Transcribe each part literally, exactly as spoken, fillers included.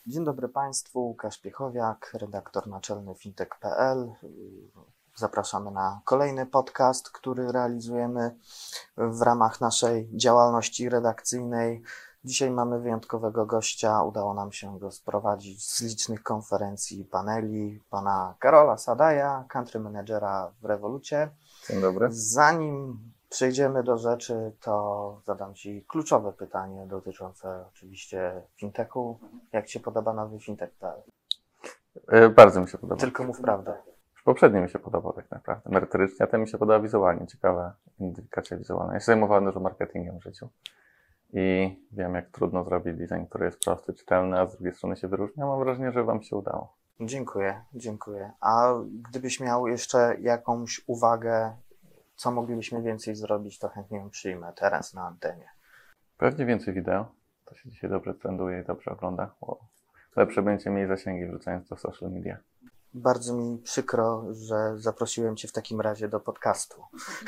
Dzień dobry Państwu, Łukasz Piechowiak, redaktor naczelny fintech kropka p l. Zapraszamy na kolejny podcast, który realizujemy w ramach naszej działalności redakcyjnej. Dzisiaj mamy wyjątkowego gościa. Udało nam się go sprowadzić z licznych konferencji i paneli, pana Karola Sadaja, country managera w Revolucie. Dzień dobry. Zanim przejdziemy do rzeczy, to zadam Ci kluczowe pytanie dotyczące oczywiście fintechu. Jak Ci się podoba nowy fintech kropka p l? Yy, bardzo mi się podoba. Tylko mów prawdę. Już poprzednio mi się podobał tak naprawdę, merytorycznie, a ten mi się podoba wizualnie, ciekawa identyfikacja wizualna. Ja się zajmowałem dużo marketingiem w życiu i wiem, jak trudno zrobić design, który jest prosty, czytelny, a z drugiej strony się wyróżnia. Mam wrażenie, że Wam się udało. Dziękuję, dziękuję. A gdybyś miał jeszcze jakąś uwagę, co moglibyśmy więcej zrobić, to chętnie ją przyjmę teraz na antenie. Pewnie więcej wideo. To się dzisiaj dobrze trenduje i dobrze ogląda. Bo lepsze będzie mieć zasięgi wrzucając to w social media. Bardzo mi przykro, że zaprosiłem Cię w takim razie do podcastu.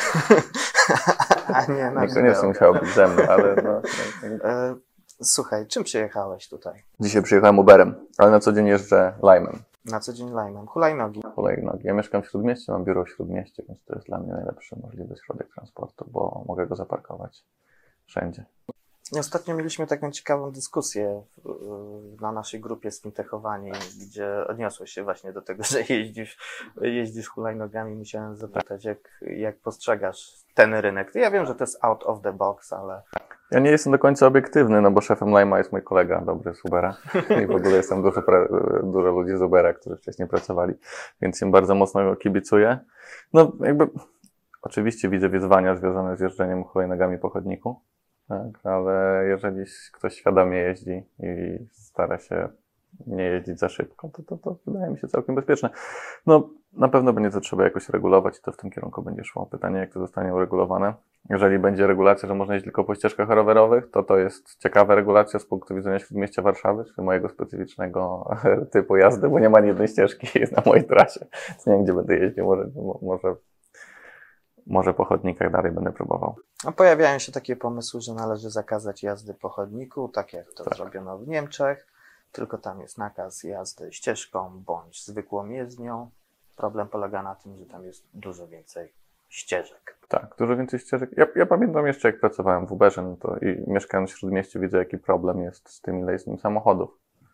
A nie na Niekoniecznie musiało być ze mną, ale no. E, Słuchaj, czym przyjechałeś tutaj? Dzisiaj przyjechałem Uberem, ale na co dzień jeżdżę Lime'em. Na co dzień Lime'em. Hulajnogi. Hulajnogi. Ja mieszkam w Śródmieściu, mam biuro w Śródmieściu, więc to jest dla mnie najlepszy możliwy środek transportu, bo mogę go zaparkować wszędzie. I ostatnio mieliśmy taką ciekawą dyskusję w, na naszej grupie Spintechowani, gdzie odniosłeś się właśnie do tego, że jeździsz, jeździsz hulajnogami. Musiałem zapytać, jak, jak postrzegasz ten rynek. Ja wiem, że to jest out of the box, ale... Ja nie jestem do końca obiektywny, no bo szefem Lime'a jest mój kolega dobry z Ubera i w ogóle jestem dużo, dużo ludzi z Ubera, którzy wcześniej pracowali, więc im bardzo mocno kibicuję. No jakby oczywiście widzę wyzwania związane z jeżdżeniem hulajnogami po chodniku, tak, ale jeżeli ktoś świadomie jeździ i stara się nie jeździć za szybko, to, to, to wydaje mi się całkiem bezpieczne. No na pewno będzie to trzeba jakoś regulować i to w tym kierunku będzie szło. Pytanie, jak to zostanie uregulowane. Jeżeli będzie regulacja, że można jeździć tylko po ścieżkach rowerowych, to to jest ciekawa regulacja z punktu widzenia Śródmieścia Warszawy, czyli mojego specyficznego typu jazdy, bo nie ma ani jednej ścieżki na mojej trasie. Więc nie wiem, gdzie będę jeździł, może, może, może po chodnikach dalej będę próbował. A pojawiają się takie pomysły, że należy zakazać jazdy po chodniku, tak jak to Tak. zrobiono w Niemczech, tylko tam jest nakaz jazdy ścieżką bądź zwykłą jezdnią. Problem polega na tym, że tam jest dużo więcej ścieżek. Tak, dużo więcej ścieżek. Ja, ja pamiętam jeszcze, jak pracowałem w Uberze, no to i mieszkając w Śródmieściu, widzę, jaki problem jest z tym, ile jest nim samochodów.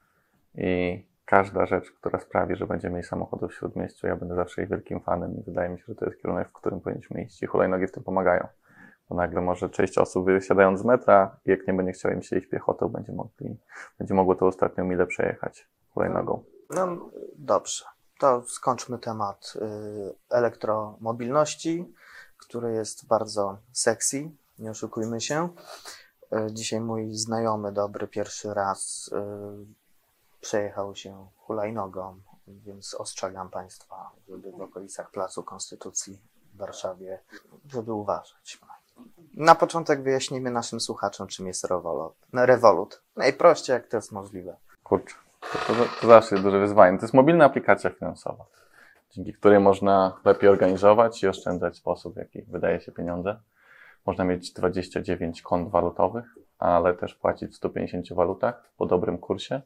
I każda rzecz, która sprawi, że będziemy mieli samochodów w Śródmieściu, ja będę zawsze ich wielkim fanem i wydaje mi się, że to jest kierunek, w którym powinniśmy iść i hulajnogi w tym pomagają. Bo nagle może część osób wysiadając z metra, jak nie będzie chciała im się iść piechotą, będzie, mogli, będzie mogło to ostatnią milę przejechać hulajnogą. No dobrze, to skończmy temat y, elektromobilności, który jest bardzo sexy, nie oszukujmy się. Y, dzisiaj mój znajomy dobry pierwszy raz y, przejechał się hulajnogą, więc ostrzegam Państwa, żeby w okolicach Placu Konstytucji w Warszawie, żeby uważać. Na początek wyjaśnijmy naszym słuchaczom, czym jest Revolut. No, Revolut. Najprościej, jak to jest możliwe. Kurczę, to, to, to zawsze jest duże wyzwanie. To jest mobilna aplikacja finansowa, dzięki której można lepiej organizować i oszczędzać w sposób, w jaki wydaje się pieniądze. Można mieć dwadzieścia dziewięć kont walutowych, ale też płacić w stu pięćdziesięciu walutach po dobrym kursie.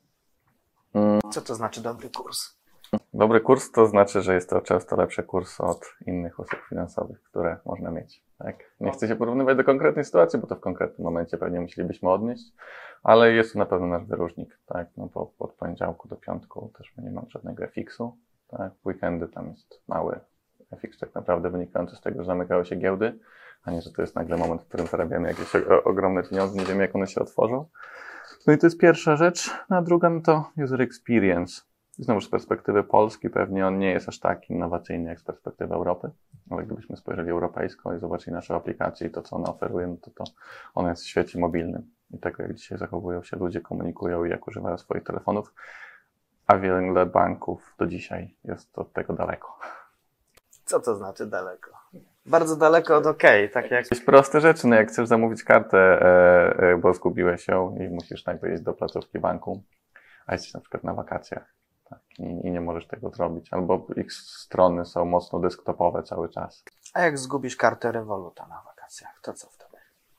Co to znaczy dobry kurs? Dobry kurs to znaczy, że jest to często lepszy kurs od innych usług finansowych, które można mieć. Tak? Nie chcę się porównywać do konkretnej sytuacji, bo to w konkretnym momencie pewnie musielibyśmy odnieść, ale jest to na pewno nasz wyróżnik. Tak? No bo od poniedziałku do piątku też nie mam żadnego F X-u. Tak? W weekendy tam jest mały F X tak naprawdę wynikający z tego, że zamykały się giełdy, a nie, że to jest nagle moment, w którym zarabiamy jakieś ogromne pieniądze, nie wiemy, jak one się otworzą. No i to jest pierwsza rzecz. A druga no to user experience. I znowu z perspektywy Polski pewnie on nie jest aż tak innowacyjny jak z perspektywy Europy, ale gdybyśmy spojrzeli europejsko i zobaczyli nasze aplikacje i to, co one oferują, no to, to one jest w świecie mobilnym. I tego, jak dzisiaj zachowują się ludzie, komunikują i jak używają swoich telefonów, a wiele banków do dzisiaj jest od tego daleko. Co to znaczy daleko? Bardzo daleko od OK, tak jak... Jakieś proste rzeczy, no jak chcesz zamówić kartę, e, e, bo zgubiłeś ją i musisz nagle iść do placówki banku, a jesteś na przykład na wakacjach. Tak, i, i nie możesz tego zrobić. Albo ich strony są mocno desktopowe cały czas. A jak zgubisz kartę Revoluta na wakacjach, to co wtedy?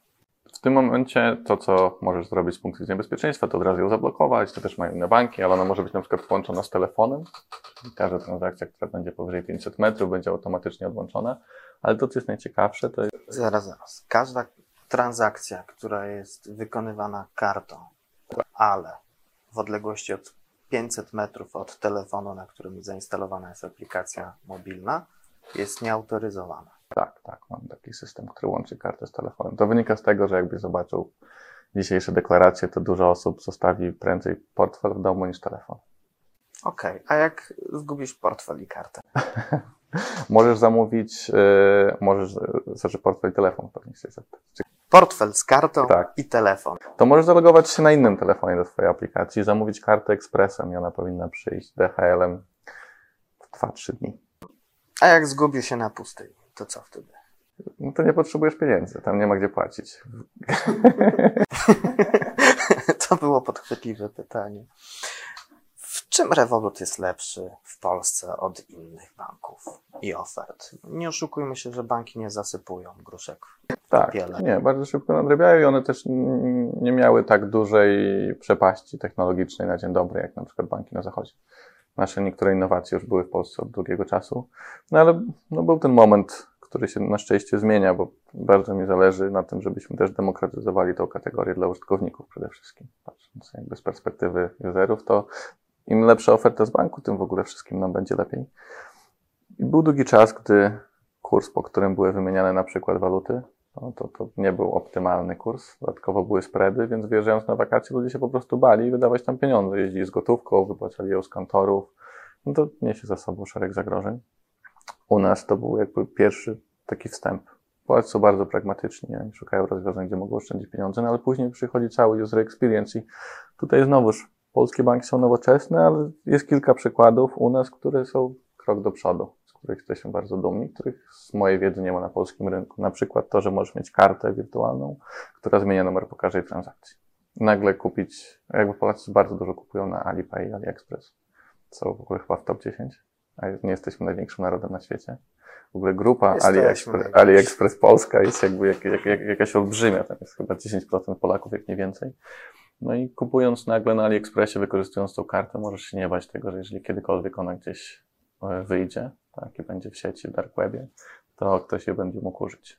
W tym momencie to, co możesz zrobić z punktu widzenia bezpieczeństwa, to od razu ją zablokować, to też mają inne banki, ale ona może być na przykład połączona z telefonem. Każda transakcja, która będzie powyżej pięćset metrów, będzie automatycznie odłączona, ale to, co jest najciekawsze, to jest... Zaraz, zaraz. Każda transakcja, która jest wykonywana kartą, ale w odległości od pięćset metrów od telefonu, na którym zainstalowana jest aplikacja mobilna, jest nieautoryzowana. Tak, tak, mam taki system, który łączy kartę z telefonem. To wynika z tego, że jakbyś zobaczył dzisiejsze deklaracje, to dużo osób zostawi prędzej portfel w domu niż telefon. Okej, okay. A jak zgubisz portfel i kartę? Możesz zamówić, yy, możesz, znaczy portfel i telefon pewnie się zapytać. Portfel z kartą tak. I telefon. To możesz zalogować się na innym telefonie do twojej aplikacji, zamówić kartę ekspresem i ona powinna przyjść D H L-em w dwa trzy dni. A jak zgubił się na pustyni, to co wtedy? No to nie potrzebujesz pieniędzy, tam nie ma gdzie płacić. To było podchwytliwe pytanie. W czym Revolut jest lepszy w Polsce od innych banków i ofert? Nie oszukujmy się, że banki nie zasypują gruszek w tak, popiele. Nie, bardzo szybko nadrabiają i one też nie miały tak dużej przepaści technologicznej na dzień dobry, jak na przykład banki na zachodzie. Nasze niektóre innowacje już były w Polsce od długiego czasu, no ale no, był ten moment, który się na szczęście zmienia, bo bardzo mi zależy na tym, żebyśmy też demokratyzowali tą kategorię dla użytkowników przede wszystkim. Patrząc jakby z perspektywy userów, to im lepsza oferta z banku, tym w ogóle wszystkim nam będzie lepiej. I był długi czas, gdy kurs, po którym były wymieniane na przykład waluty, no to, to nie był optymalny kurs. Dodatkowo były spready, więc wyjeżdżając na wakacje ludzie się po prostu bali wydawać tam pieniądze. Jeździli z gotówką, wypłacali ją z kantorów. No to niesie za sobą szereg zagrożeń. U nas to był jakby pierwszy taki wstęp. Polacy są bardzo pragmatyczni, oni szukają rozwiązań, gdzie mogą oszczędzić pieniądze, no ale później przychodzi cały user experience i tutaj znowuż polskie banki są nowoczesne, ale jest kilka przykładów u nas, które są krok do przodu, z których jesteśmy bardzo dumni, których z mojej wiedzy nie ma na polskim rynku. Na przykład to, że możesz mieć kartę wirtualną, która zmienia numer po każdej transakcji. Nagle kupić, jakby Polacy bardzo dużo kupują na Alipay i AliExpress. Są w ogóle chyba w top dziesięć, a nie jesteśmy największym narodem na świecie. W ogóle grupa AliExpress, AliExpress Polska jest jakby jak, jak, jak, jakaś olbrzymia, tam jest chyba dziesięć procent Polaków, jak nie więcej. No i kupując nagle na AliExpressie, wykorzystując tą kartę, możesz się nie bać tego, że jeżeli kiedykolwiek ona gdzieś wyjdzie, tak, i będzie w sieci, w dark webie, to ktoś je będzie mógł użyć.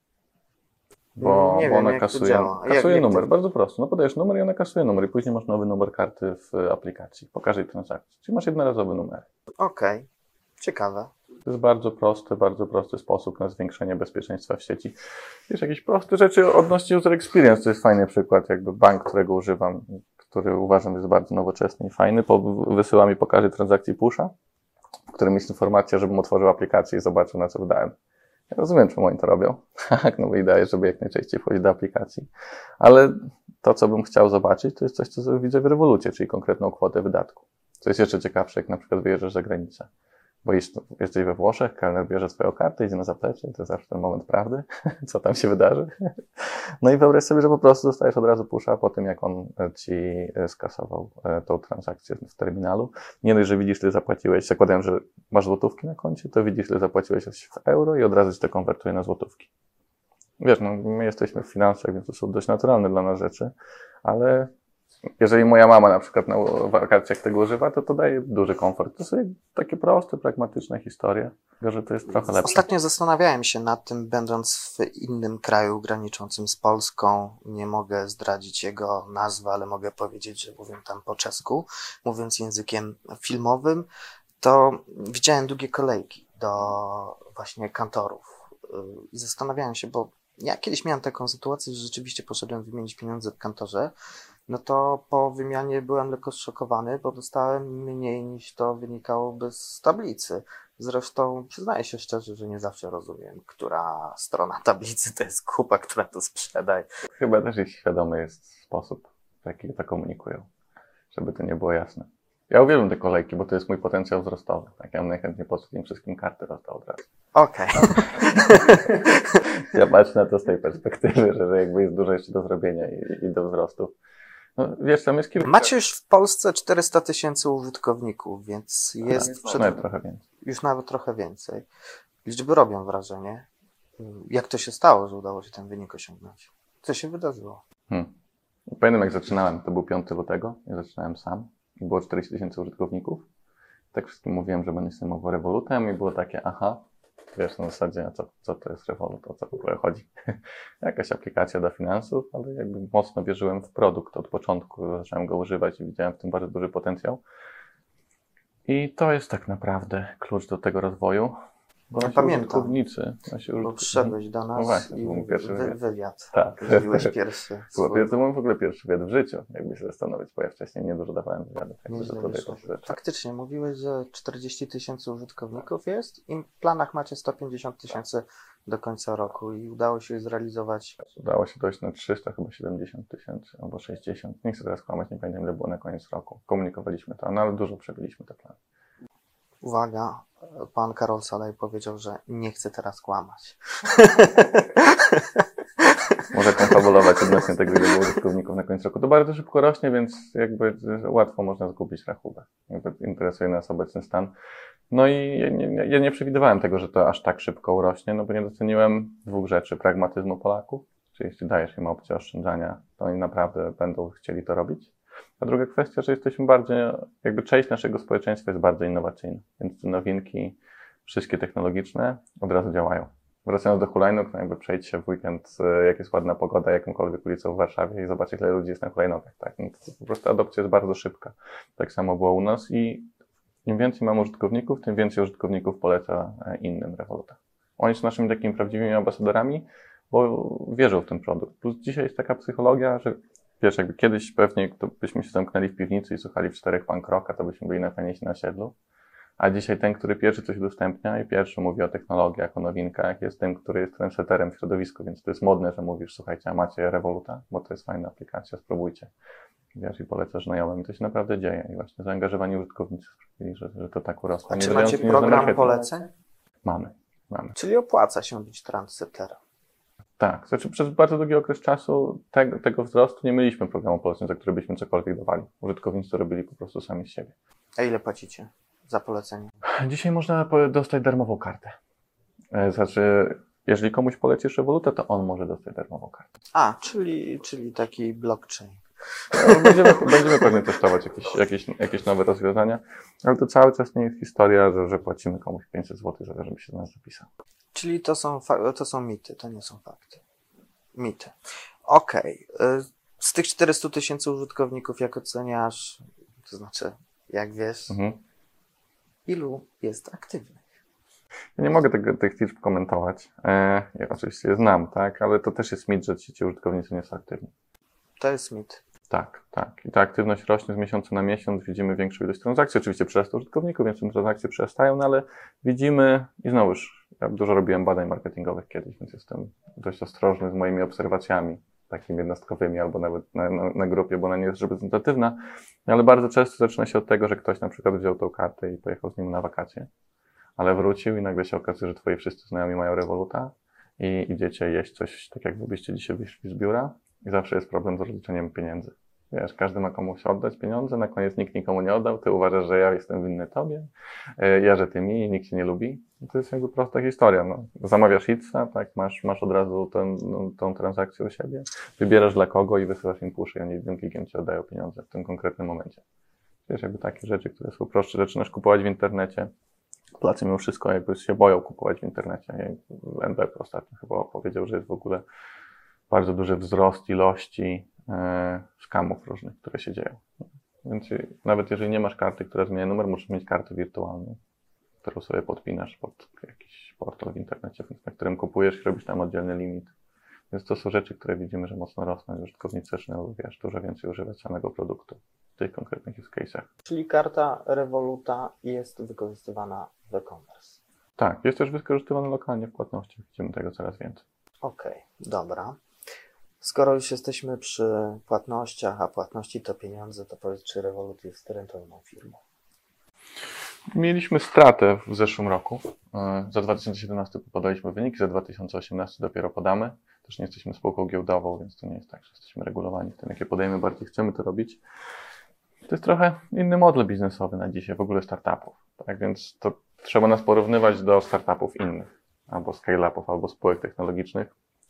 Bo, nie bo wiem, ona jak kasuje, to kasuje jak, jak numer, to... bardzo prosto. No podajesz numer i ona kasuje numer i później masz nowy numer karty w aplikacji, po każdej transakcji. Czyli masz jednorazowy numer. Okej, okay. Ciekawe. To jest bardzo prosty, bardzo prosty sposób na zwiększenie bezpieczeństwa w sieci. Jest jakieś proste rzeczy odnośnie user experience. To jest fajny przykład, jakby bank, którego używam, który uważam jest bardzo nowoczesny i fajny, po, wysyła mi po każdej transakcji pusha, w którym jest informacja, żebym otworzył aplikację i zobaczył, na co wydałem. Ja rozumiem, czemu oni to robią. Tak, no bo idea jest, żeby jak najczęściej wchodzić do aplikacji. Ale to, co bym chciał zobaczyć, to jest coś, co widzę w Revolucie, czyli konkretną kwotę wydatku. Co jest jeszcze ciekawsze, jak na przykład wyjeżdżasz za granicę. Bo jesteś we Włoszech, kelner bierze swoją kartę, idzie na zaplecze, to jest zawsze ten moment prawdy, co tam się wydarzy. No i wyobraź sobie, że po prostu dostajesz od razu pusha po tym, jak on ci skasował tą transakcję w terminalu. Nie dość, że widzisz, ile zapłaciłeś, zakładam, że masz złotówki na koncie, to widzisz, ile zapłaciłeś w euro i od razu ci to konwertuje na złotówki. Wiesz, no my jesteśmy w finansach, więc to są dość naturalne dla nas rzeczy, ale jeżeli moja mama na przykład na wakacjach tego używa, to to daje duży komfort. To są takie proste, pragmatyczne historie, że to jest trochę lepsze. Ostatnio zastanawiałem się nad tym, będąc w innym kraju graniczącym z Polską. Nie mogę zdradzić jego nazwy, ale mogę powiedzieć, że mówię tam po czesku. Mówiąc językiem filmowym, to widziałem długie kolejki do właśnie kantorów. I zastanawiałem się, bo ja kiedyś miałem taką sytuację, że rzeczywiście poszedłem wymienić pieniądze w kantorze. No to po wymianie byłem lekko zszokowany, bo dostałem mniej niż to wynikałoby z tablicy. Zresztą przyznaję się szczerze, że nie zawsze rozumiem, która strona tablicy to jest kupa, która to sprzedaje. Chyba też ich świadomy jest sposób, w jaki to komunikują, żeby to nie było jasne. Ja uwielbiam te kolejki, bo to jest mój potencjał wzrostowy. Tak, ja bym najchętniej po tym wszystkim karty rozdał od razu. Okej. Okay. Ja patrzę na to z tej perspektywy, że, że jakby jest dużo jeszcze do zrobienia i, i do wzrostu. No, wiesz, tam jest kilka... Macie już w Polsce czterysta tysięcy użytkowników, więc jest... Jest przed... nawet trochę więcej. Już nawet trochę więcej. Liczby robią wrażenie. Jak to się stało, że udało się ten wynik osiągnąć? Co się wydarzyło? Hmm. Pamiętam, jak zaczynałem, to był piątego lutego, ja zaczynałem sam i było czterdzieści tysięcy użytkowników. Tak wszystkim mówiłem, że będę się zajmował Revolutem i było takie, aha, wiesz, na zasadzie, co, co to jest Revolut, o co w ogóle chodzi. Jakaś aplikacja do finansów, ale jakby mocno wierzyłem w produkt od początku, zacząłem go używać i widziałem w tym bardzo duży potencjał. I to jest tak naprawdę klucz do tego rozwoju. Bo Ja nasi pamiętam, użytkownicy, nasi bo użytkownicy, przyszedłeś do nas no właśnie, i to był pierwszy wy, wywiad. wywiad. Tak. Zrobiłeś pierwszy Było, swój. to był w ogóle pierwszy wywiad w życiu, jakby się zastanowić, bo ja wcześniej niedużo dawałem wywiadów. Jakby Nieźle to tutaj wyszło. to się- Faktycznie, mówiłeś, że czterdzieści tysięcy użytkowników jest i w planach macie sto pięćdziesiąt tysięcy do końca roku i udało się zrealizować. Udało się dojść na trzysta, chyba siedemdziesiąt tysięcy albo sześćdziesiąt. Nie chcę teraz kłamać, nie pamiętam ile było na koniec roku. Komunikowaliśmy to, no ale dużo przebiliśmy te plany. Uwaga, pan Karol Salej powiedział, że nie chce teraz kłamać. Może konfabulować odnośnie tego, ile było użytkowników na końcu roku. To bardzo szybko rośnie, więc jakby łatwo można zgubić rachubę. Jakby interesuje nas obecny stan. No i ja nie, ja nie przewidywałem tego, że to aż tak szybko urośnie, no bo nie doceniłem dwóch rzeczy. Pragmatyzmu Polaków, czyli jeśli dajesz im opcję oszczędzania, to oni naprawdę będą chcieli to robić. A druga kwestia, że jesteśmy bardziej, jakby część naszego społeczeństwa jest bardzo innowacyjna, więc te nowinki, wszystkie technologiczne od razu działają. Wracając do hulajnóg, no jakby przejdź się w weekend, jak jest ładna pogoda, jakąkolwiek ulicą w Warszawie i zobacz, ile ludzi jest na hulajnogach, tak? No to po prostu adopcja jest bardzo szybka. Tak samo było u nas i im więcej mam użytkowników, tym więcej użytkowników poleca innym Revoluta. Oni są naszymi takimi prawdziwymi ambasadorami, bo wierzą w ten produkt. Plus dzisiaj jest taka psychologia, że wiesz, jakby kiedyś pewnie to byśmy się zamknęli w piwnicy i słuchali w czterech punk rocka, to byśmy byli najfajniejsi na osiedlu. A dzisiaj ten, który pierwszy coś udostępnia i pierwszy mówi o technologiach, o nowinkach, jest tym, który jest trendsetterem w środowisku, więc to jest modne, że mówisz, słuchajcie, a macie Revoluta, bo to jest fajna aplikacja, spróbujcie. Wiesz, i polecasz znajomym, to się naprawdę dzieje. I właśnie zaangażowani użytkownicy sprawili, że, że to tak urosło. A Nie czy wydając macie pieniędzy na program marketing. poleceń? Mamy, mamy. Czyli opłaca się być trendsetterem. Tak, znaczy przez bardzo długi okres czasu tego, tego wzrostu nie mieliśmy programu poleceń, za który byśmy cokolwiek dawali. Użytkownicy to robili po prostu sami z siebie. A ile płacicie za polecenie? Dzisiaj można po- dostać darmową kartę. E, Znaczy, jeżeli komuś polecisz Revoluta, to on może dostać darmową kartę. A, czyli, czyli taki blockchain. No, Będziemy, będziemy pewnie testować jakieś, jakieś, jakieś nowe rozwiązania, ale to cały czas nie jest historia, że, że płacimy komuś pięćset złotych za to, żeby się do nas zapisał. Czyli to są, fa- to są mity, to nie są fakty. Mity. Okej. y, Z tych czterystu tysięcy użytkowników, jak oceniasz, to znaczy, jak wiesz, Mhm. ilu jest aktywnych? Ja nie mogę tego, tych liczb komentować. E, ja oczywiście je znam, tak, ale to też jest mit, że ci, ci użytkownicy nie są aktywni. To jest mit. Tak, tak. I ta aktywność rośnie z miesiąca na miesiąc, widzimy większą ilość transakcji, oczywiście przyrasta użytkowników, więc te transakcje przyrastają, no ale widzimy i znowuż, ja dużo robiłem badań marketingowych kiedyś, więc jestem dość ostrożny z moimi obserwacjami, takimi jednostkowymi albo nawet na, na, na grupie, bo ona nie jest reprezentatywna, ale bardzo często zaczyna się od tego, że ktoś na przykład wziął tą kartę i pojechał z nim na wakacje, ale wrócił i nagle się okazuje, że twoi wszyscy znajomi mają Revoluta i idziecie jeść coś, tak jak wy byście dzisiaj wyszli z biura i zawsze jest problem z rozliczeniem pieniędzy. Wiesz, każdy ma komuś oddać pieniądze, na koniec nikt nikomu nie oddał, ty uważasz, że ja jestem winny tobie, e, ja, że ty mi i nikt cię nie lubi. I to jest jakby prosta historia. No. Zamawiasz Eatsa, tak, masz, masz od razu ten, no, tą transakcję u siebie, wybierasz dla kogo i wysyłasz im puszy i oni jednym klikiem ci oddają pieniądze w tym konkretnym momencie. Wiesz, jakby takie rzeczy, które są prostsze, zaczynasz kupować w internecie. Polacy mimo wszystko jakby się boją kupować w internecie. N B P ostatnio chyba powiedział, że jest w ogóle bardzo duży wzrost ilości e, skamów różnych, które się dzieją. Więc nawet jeżeli nie masz karty, która zmienia numer, musisz mieć kartę wirtualną, którą sobie podpinasz pod jakiś portal w internecie, na którym kupujesz i robisz tam oddzielny limit. Więc to są rzeczy, które widzimy, że mocno rosną. Użytkownicy zaczynają, wiesz, dużo więcej używać samego produktu w tych konkretnych use case'ach. Czyli karta Revoluta jest wykorzystywana w e-commerce. Tak, jest też wykorzystywana lokalnie w płatnościach. Widzimy tego coraz więcej. Okej, dobra. Skoro już jesteśmy przy płatnościach, a płatności to pieniądze, to powiedz, czy Revolut jest rentowną firmą? Mieliśmy stratę w zeszłym roku. Za dwa tysiące siedemnasty podaliśmy wyniki, za dwa tysiące osiemnasty dopiero podamy. Też nie jesteśmy spółką giełdową, więc to nie jest tak, że jesteśmy regulowani w tym, jakie podejmy, bardziej chcemy to robić. To jest trochę inny model biznesowy na dzisiaj, w ogóle startupów. Tak więc to trzeba nas porównywać do startupów innych, albo scale-upów, albo spółek technologicznych.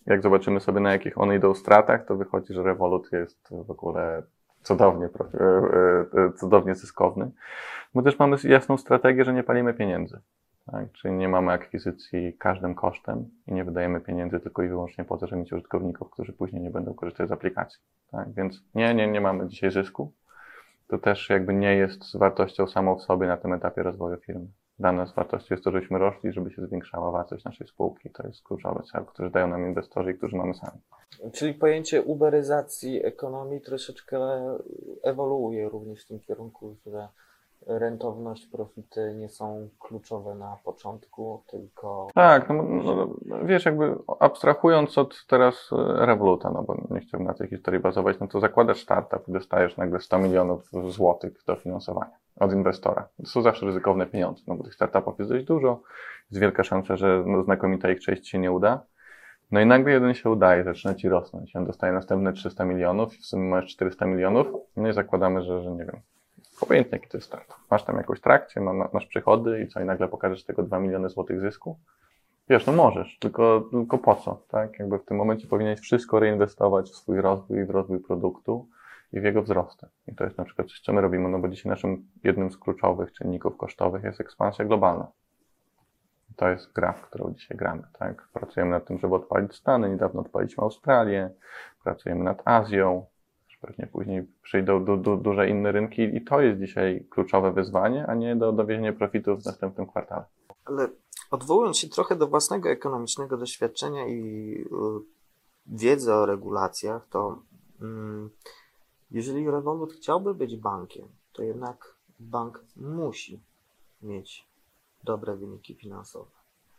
jak zobaczymy sobie, na jakich one idą stratach, to wychodzi, że Revolut jest w ogóle cudownie, cudownie zyskowny. Bo też mamy jasną strategię, że nie palimy pieniędzy. Tak? Czyli nie mamy akwizycji każdym kosztem i nie wydajemy pieniędzy tylko i wyłącznie po to, żeby mieć użytkowników, którzy później nie będą korzystać z aplikacji. Tak? Więc nie, nie, nie mamy dzisiaj zysku. To też jakby nie jest wartością samą w sobie na tym etapie rozwoju firmy. Dla nas wartością jest to, żebyśmy rośli, żeby się zwiększała wartość naszej spółki. To jest kluczowy cel, który dają nam inwestorzy i którzy mamy sami. Czyli pojęcie uberyzacji ekonomii troszeczkę ewoluuje również w tym kierunku, że rentowność, profity nie są kluczowe na początku, tylko... Tak, no, no, wiesz, jakby abstrahując od teraz Revoluta, no bo nie chciałbym na tej historii bazować, no to zakładasz startup i dostajesz nagle sto milionów złotych dofinansowania od inwestora. To są zawsze ryzykowne pieniądze, no bo tych startupów jest dość dużo, jest wielka szansa, że no, znakomita ich część się nie uda. No i nagle jeden się udaje, zaczyna ci rosnąć. On dostaje następne trzysta milionów i w sumie masz czterysta milionów, no i zakładamy, że, że nie wiem, obojętnie jaki to jest startup. Masz tam jakąś trakcję, ma, masz przychody i co, i nagle pokażesz tego dwa miliony złotych zysku? Wiesz, no możesz, tylko, tylko po co, tak? Jakby w tym momencie powinieneś wszystko reinwestować w swój rozwój, w rozwój produktu i w jego wzrost. I to jest na przykład coś, co my robimy, no bo dzisiaj naszym jednym z kluczowych czynników kosztowych jest ekspansja globalna. To jest gra, w którą dzisiaj gramy, tak? Pracujemy nad tym, żeby odpalić Stany, niedawno odpaliśmy Australię, pracujemy nad Azją, pewnie później przyjdą du, du, duże inne rynki i to jest dzisiaj kluczowe wyzwanie, a nie do dowiezienia profitów w następnym kwartale. Ale odwołując się trochę do własnego ekonomicznego doświadczenia i y, wiedzy o regulacjach, to y, jeżeli Revolut chciałby być bankiem, to jednak bank musi mieć dobre wyniki finansowe.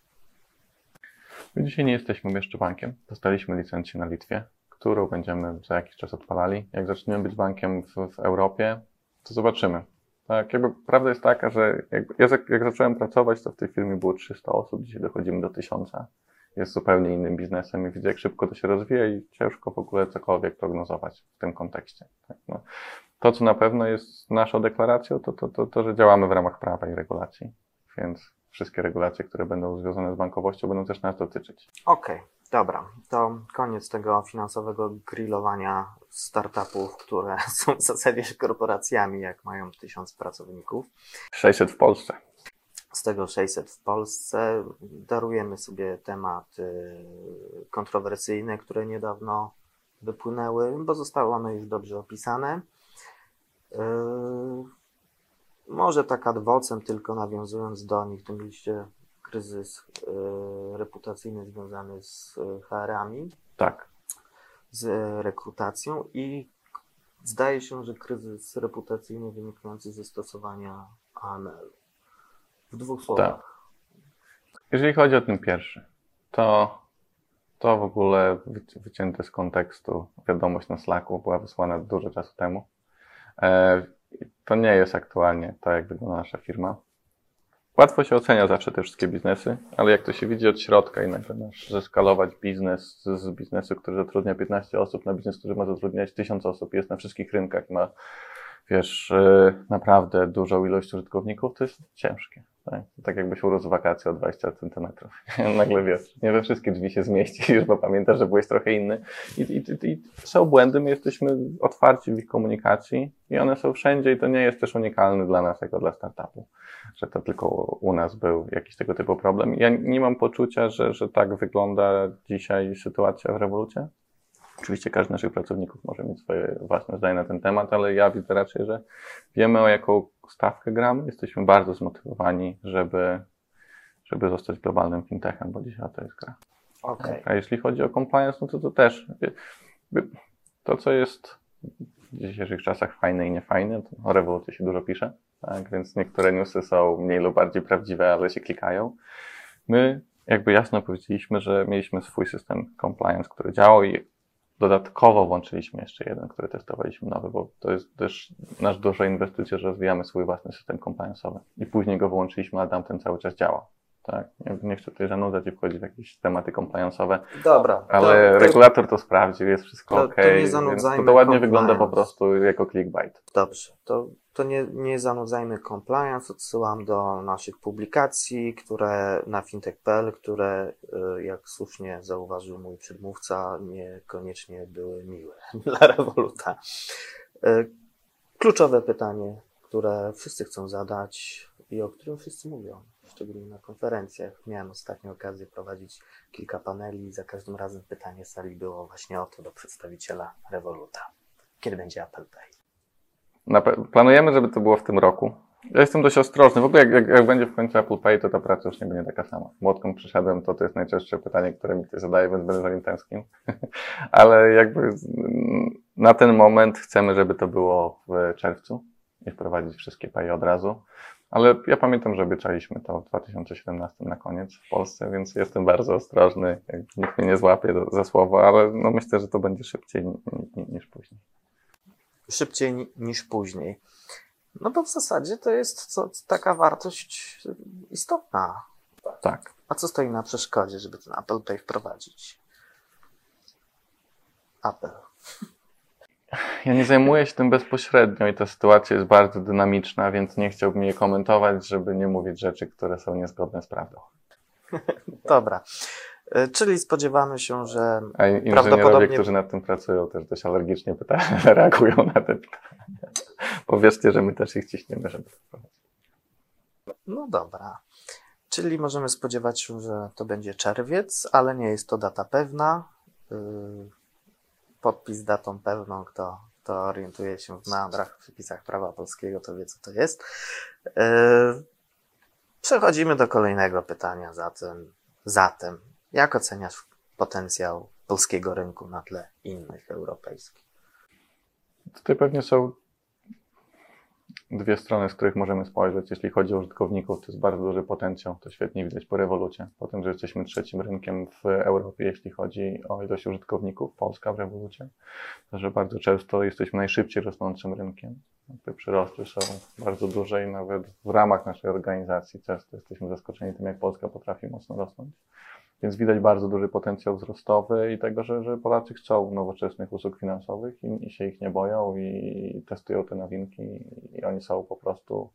My dzisiaj nie jesteśmy jeszcze bankiem. Dostaliśmy licencję na Litwie, którą będziemy za jakiś czas odpalali. Jak zaczniemy być bankiem w, w Europie, to zobaczymy. Tak, jakby prawda jest taka, że jak, ja jak zacząłem pracować, to w tej firmie było trzysta osób, dzisiaj dochodzimy do tysiąca. Jest zupełnie innym biznesem i widzę, jak szybko to się rozwija i ciężko w ogóle cokolwiek prognozować w tym kontekście. Tak, no. To, co na pewno jest naszą deklaracją, to, to, to, to, że działamy w ramach prawa i regulacji, więc wszystkie regulacje, które będą związane z bankowością, będą też nas dotyczyć. Okej, okay, dobra. To koniec tego finansowego grillowania startupów, które są w zasadzie korporacjami, jak mają tysiąc pracowników. sześćset w Polsce. Z tego sześćset w Polsce. Darujemy sobie tematy kontrowersyjne, które niedawno wypłynęły, bo zostały one już dobrze opisane. Yy... Może tak ad vocem, tylko nawiązując do nich, to mieliście kryzys y, reputacyjny związany z y, H R-ami. Tak. Z y, rekrutacją i zdaje się, że kryzys reputacyjny wynikający ze stosowania A M L. W dwóch słowach. Tak. Jeżeli chodzi o ten pierwszy, to, to w ogóle wycięte z kontekstu wiadomość na Slacku była wysłana dużo czasu temu. E, To nie jest aktualnie to, jak wygląda nasza firma. Łatwo się ocenia zawsze te wszystkie biznesy, ale jak to się widzi od środka i nagle masz zeskalować biznes z, z biznesu, który zatrudnia piętnaście osób, na biznes, który ma zatrudniać tysiąc osób, jest na wszystkich rynkach, ma, wiesz, naprawdę dużą ilość użytkowników, to jest ciężkie. Tak, tak jakbyś urósł wakacje o dwadzieścia centymetrów. Nagle wiesz, nie we wszystkie drzwi się zmieścisz, bo pamiętasz, że byłeś trochę inny. I, i, i są błędy, my jesteśmy otwarci w ich komunikacji i one są wszędzie i to nie jest też unikalne dla nas, jako dla startupu, że to tylko u nas był jakiś tego typu problem. Ja nie mam poczucia, że, że tak wygląda dzisiaj sytuacja w Revolucie. Oczywiście każdy z naszych pracowników może mieć swoje własne zdanie na ten temat, ale ja widzę raczej, że wiemy, o jaką stawkę gramy. Jesteśmy bardzo zmotywowani, żeby, żeby zostać globalnym fintechem, bo dzisiaj to jest gra. Okay. A jeśli chodzi o compliance, no to to też to, co jest w dzisiejszych czasach fajne i niefajne, to o Revolucie się dużo pisze, tak? Więc niektóre newsy są mniej lub bardziej prawdziwe, ale się klikają. My jakby jasno powiedzieliśmy, że mieliśmy swój system compliance, który działał i dodatkowo włączyliśmy jeszcze jeden, który testowaliśmy nowy, bo to jest też nasz duża inwestycja, że rozwijamy swój własny system compliance'owy. I później go wyłączyliśmy, ale tamten cały czas działa. Tak, nie, nie chcę tutaj zanudzać i wchodzić w jakieś tematy compliance'owe. Dobra. Ale to, regulator to sprawdził, jest wszystko to, ok. to nie Więc zanudzajmy to, to ładnie compliance. wygląda po prostu jako clickbait. Dobrze, to, to nie, nie zanudzajmy compliance. Odsyłam do naszych publikacji, które na fintech kropka p l, które, jak słusznie zauważył mój przedmówca, niekoniecznie były miłe dla Revoluta. Kluczowe pytanie, które wszyscy chcą zadać i o którym wszyscy mówią, szczególnie na konferencjach. Miałem ostatnio okazję prowadzić kilka paneli i za każdym razem pytanie sali było właśnie o to do przedstawiciela Revoluta. Kiedy będzie Apple Pay? Planujemy, żeby to było w tym roku. Ja jestem dość ostrożny. W ogóle jak, jak, jak będzie w końcu Apple Pay, to ta praca już nie będzie taka sama. Bo odkąd przyszedłem, to to jest najczęstsze pytanie, które mi ktoś zadaje, więc będę za nim tęsknił. Ale jakby na ten moment chcemy, żeby to było w czerwcu i wprowadzić wszystkie Pay od razu. Ale ja pamiętam, że obiecaliśmy to w dwa tysiące siedemnastym na koniec w Polsce, więc jestem bardzo ostrożny. Nikt mnie nie złapie do, za słowo, ale no myślę, że to będzie szybciej niż, niż później. Szybciej niż później. No bo w zasadzie to jest co, taka wartość istotna. Tak. A co stoi na przeszkodzie, żeby ten Apple Pay wprowadzić? Apple. Ja nie zajmuję się tym bezpośrednio i ta sytuacja jest bardzo dynamiczna, więc nie chciałbym jej komentować, żeby nie mówić rzeczy, które są niezgodne z prawdą. Dobra. Czyli spodziewamy się, że A inżynierowie, prawdopodobnie... którzy nad tym pracują, też dość alergicznie pytają, reagują na te pytania. Powiedzcie, że my też ich ciśniemy, żeby to wprowadzić. No dobra. Czyli możemy spodziewać się, że to będzie czerwiec, ale nie jest to data pewna. Podpis datą pewną, kto, kto orientuje się w meandrach, w przepisach prawa polskiego, to wie, co to jest. Przechodzimy do kolejnego pytania zatem. Zatem, jak oceniasz potencjał polskiego rynku na tle innych europejskich? Tutaj pewnie są dwie strony, z których możemy spojrzeć. Jeśli chodzi o użytkowników, to jest bardzo duży potencjał. To świetnie widać po Revolucie. Po tym, że jesteśmy trzecim rynkiem w Europie, jeśli chodzi o ilość użytkowników, Polska w Revolucie. To, że bardzo często jesteśmy najszybciej rosnącym rynkiem. Te przyrosty są bardzo duże i nawet w ramach naszej organizacji często jesteśmy zaskoczeni tym, jak Polska potrafi mocno rosnąć. Więc widać bardzo duży potencjał wzrostowy i tego, że, że Polacy chcą nowoczesnych usług finansowych i, i się ich nie boją i testują te nowinki i oni są po prostu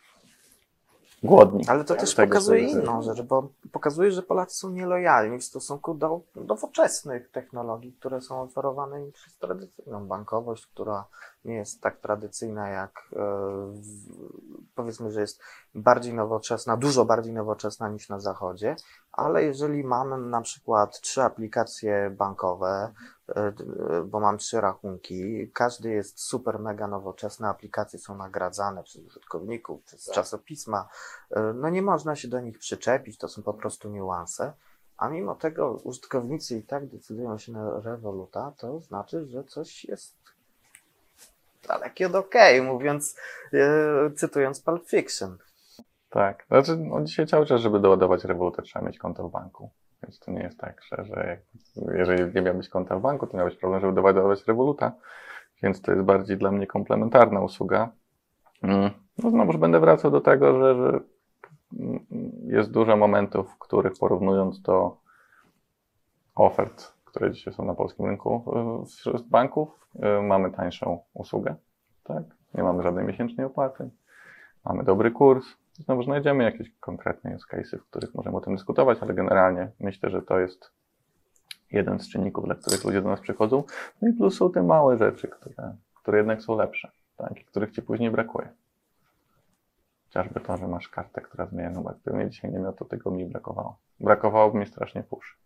głodni. Ale to też tego, pokazuje co inną rzecz, bo pokazuje, że Polacy są nielojalni w stosunku do nowoczesnych technologii, które są oferowane im przez tradycyjną bankowość, która nie jest tak tradycyjna jak, powiedzmy, że jest bardziej nowoczesna, dużo bardziej nowoczesna niż na zachodzie, ale jeżeli mamy na przykład trzy aplikacje bankowe, bo mam trzy rachunki, każdy jest super mega nowoczesny, aplikacje są nagradzane przez użytkowników, przez czasopisma, no nie można się do nich przyczepić, to są po prostu niuanse, a mimo tego użytkownicy i tak decydują się na Revoluta, to znaczy, że coś jest dalekie od okej, mówiąc, yy, cytując Pulp Fiction. Tak, znaczy no dzisiaj cały czas, żeby doładować Revoluta, trzeba mieć konto w banku. Więc to nie jest tak, że, że jak, jeżeli nie miałbyś konta w banku, to miałbyś problem, żeby doładować Revoluta. Więc to jest bardziej dla mnie komplementarna usługa. No znowu będę wracał do tego, że, że jest dużo momentów, w których porównując do ofert, które dzisiaj są na polskim rynku wśród banków, mamy tańszą usługę. Tak? Nie mamy żadnej miesięcznej opłaty. Mamy dobry kurs. Znowu znajdziemy jakieś konkretne use case'y, w których możemy o tym dyskutować, ale generalnie myślę, że to jest jeden z czynników, dla których ludzie do nas przychodzą. No i plus są te małe rzeczy, które, które jednak są lepsze, tak? I których ci później brakuje. Chociażby to, że masz kartę, która zmienia numer. Gdybym ja dzisiaj nie miał, to tego mi brakowało. Brakowałoby mi strasznie push.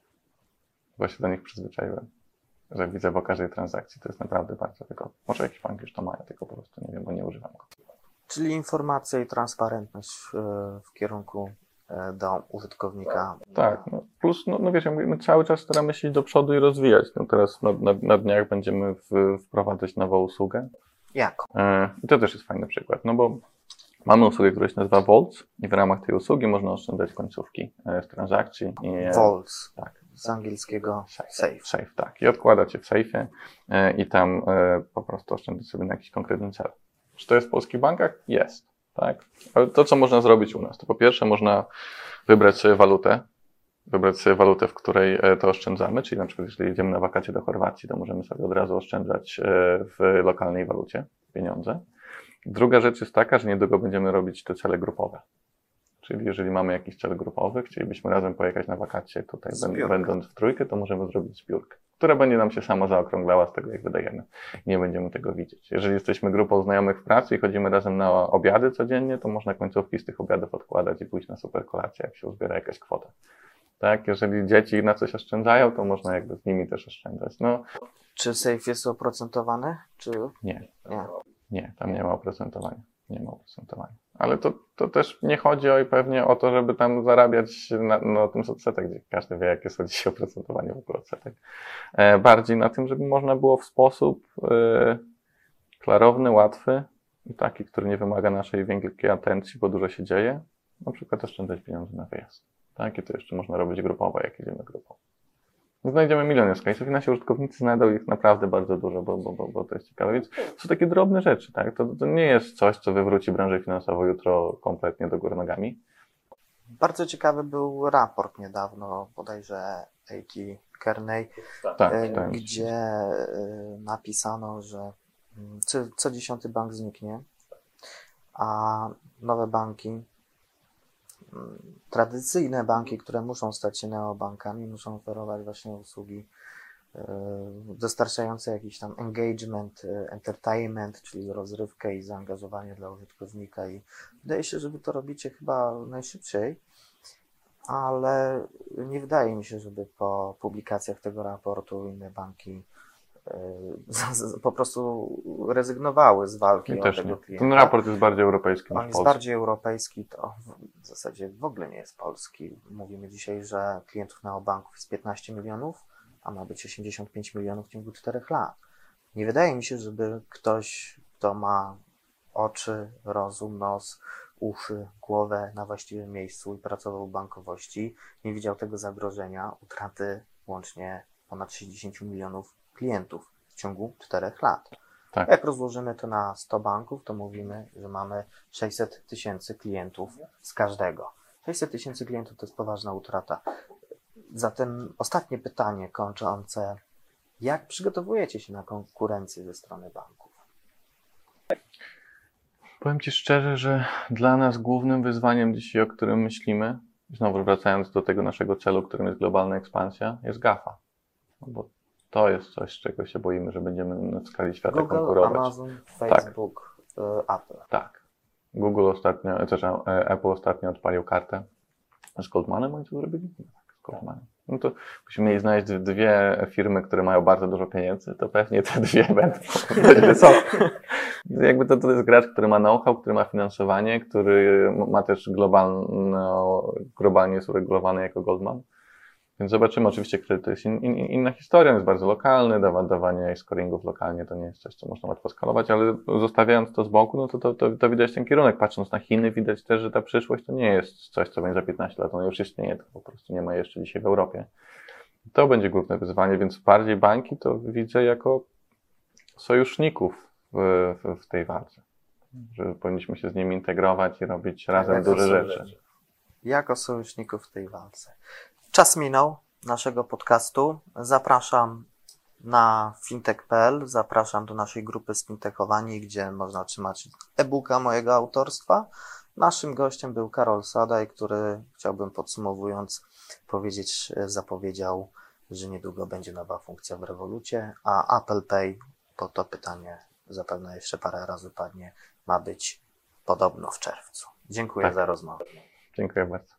Bo się do nich przyzwyczaiłem. Że widzę po każdej transakcji. To jest naprawdę bardzo wygodne. Może jakiś bank już to ma, ja tylko po prostu nie wiem, bo nie używam go. Czyli informacja i transparentność w, w kierunku do użytkownika. Tak, no plus, no, no wiesz, my cały czas staramy się iść do przodu i rozwijać. No teraz na, na, na dniach będziemy w, wprowadzać nową usługę. Jaką? E, I to też jest fajny przykład, no bo mamy usługę, która się nazywa Vaults i w ramach tej usługi można oszczędzać końcówki e, z transakcji. I, e, Vaults. Tak. Z angielskiego safe. safe. Safe, tak. I odkładacie w sejfie e, i tam e, po prostu oszczędzić sobie na jakiś konkretny cel. Czy to jest w polskich bankach? Jest. tak? Ale to, co można zrobić u nas, to po pierwsze można wybrać sobie walutę, wybrać sobie walutę, w której to oszczędzamy, czyli na przykład jeżeli jedziemy na wakacje do Chorwacji, to możemy sobie od razu oszczędzać w lokalnej walucie pieniądze. Druga rzecz jest taka, że niedługo będziemy robić te cele grupowe. Czyli jeżeli mamy jakiś cel grupowy, chcielibyśmy razem pojechać na wakacje tutaj, Zbiórka. będąc w trójkę, to możemy zrobić zbiórkę, która będzie nam się sama zaokrąglała z tego, jak wydajemy. Nie będziemy tego widzieć. Jeżeli jesteśmy grupą znajomych w pracy i chodzimy razem na obiady codziennie, to można końcówki z tych obiadów odkładać i pójść na super kolację, jak się uzbiera jakaś kwota. Tak, jeżeli dzieci na coś oszczędzają, to można jakby z nimi też oszczędzać. No, Czy safe jest oprocentowany? Czy nie, nie? nie, tam nie ma oprocentowania. Nie ma oprocentowania. Ale to, to też nie chodzi o, pewnie o to, żeby tam zarabiać na, na tym odsetek, gdzie każdy wie, jakie są dzisiaj oprocentowanie w ogóle odsetek. E, bardziej na tym, żeby można było w sposób e, klarowny, łatwy i taki, który nie wymaga naszej wielkiej atencji, bo dużo się dzieje, na przykład oszczędzać pieniądze na wyjazd. Tak? I to jeszcze można robić grupowo, jak jedziemy grupą. Znajdziemy miliony z case'ów i nasi użytkownicy znajdą ich naprawdę bardzo dużo, bo, bo, bo, bo to jest ciekawe. Więc są takie drobne rzeczy, tak? To, to nie jest coś, co wywróci branżę finansową jutro kompletnie do góry nogami. Bardzo ciekawy był raport niedawno, bodajże A T Kearney, Tak, e, tak. gdzie e, napisano, że mm, co, co dziesiąty bank zniknie, a nowe banki, mm, tradycyjne banki, które muszą stać się neobankami, muszą oferować właśnie usługi e, dostarczające jakiś tam engagement, e, entertainment, czyli rozrywkę i zaangażowanie dla użytkownika i wydaje się, że wy to robicie chyba najszybciej, ale nie wydaje mi się, żeby po publikacjach tego raportu inne banki y, po prostu rezygnowały z walki I o też tego nie. klienta. Ten raport jest bardziej europejski On niż jest polski. bardziej europejski, to w zasadzie w ogóle nie jest polski. Mówimy dzisiaj, że klientów neobanków jest piętnaście milionów, a ma być osiemdziesiąt pięć milionów w ciągu czterech lat. Nie wydaje mi się, żeby ktoś, kto ma oczy, rozum, nos, uszy, głowę na właściwym miejscu i pracował w bankowości, nie widział tego zagrożenia utraty łącznie ponad sześćdziesiąt milionów klientów w ciągu czterech lat. Tak. Jak rozłożymy to na sto banków, to mówimy, że mamy sześćset tysięcy klientów z każdego. sześćset tysięcy klientów to jest poważna utrata. Zatem ostatnie pytanie kończące. Jak przygotowujecie się na konkurencję ze strony banków? Powiem Ci szczerze, że dla nas głównym wyzwaniem dzisiaj, o którym myślimy, znowu wracając do tego naszego celu, którym jest globalna ekspansja, jest gafa. No bo to jest coś, z czego się boimy, że będziemy w skali świata Google, konkurować. Amazon, Facebook, tak. Apple. Tak. Google ostatnio, też Apple ostatnio odpalił kartę. Z Goldmanem oni to zrobili? Tak, z Goldmanem. No to musimy mieli znaleźć dwie firmy, które mają bardzo dużo pieniędzy, to pewnie te dwie będą dość wysokie. Jakby to, to jest gracz, który ma know-how, który ma finansowanie, który ma też globalno, globalnie jest uregulowany jako Goldman. Więc zobaczymy oczywiście, który to jest in, in, inna historia, on jest bardzo lokalny, dawa, dawanie scoringów lokalnie to nie jest coś, co można łatwo skalować, ale zostawiając to z boku, no to, to, to, to widać ten kierunek. Patrząc na Chiny, widać też, że ta przyszłość to nie jest coś, co będzie za piętnaście lat, ono już istnieje, to po prostu nie ma jeszcze dzisiaj w Europie. To będzie główne wyzwanie, więc bardziej banki to widzę jako sojuszników w, w, w tej walce. Że powinniśmy się z nimi integrować i robić razem Jak duże sojuszników. rzeczy. Jako sojuszników w tej walce. Czas minął naszego podcastu. Zapraszam na fintech kropka p l, zapraszam do naszej grupy Spintechowani, gdzie można otrzymać e-booka mojego autorstwa. Naszym gościem był Karol Sadaj, który, chciałbym podsumowując powiedzieć, zapowiedział, że niedługo będzie nowa funkcja w Revolucie, a Apple Pay, bo to pytanie zapewne jeszcze parę razy padnie, ma być podobno w czerwcu. Dziękuję Tak. za rozmowę. Dziękuję bardzo.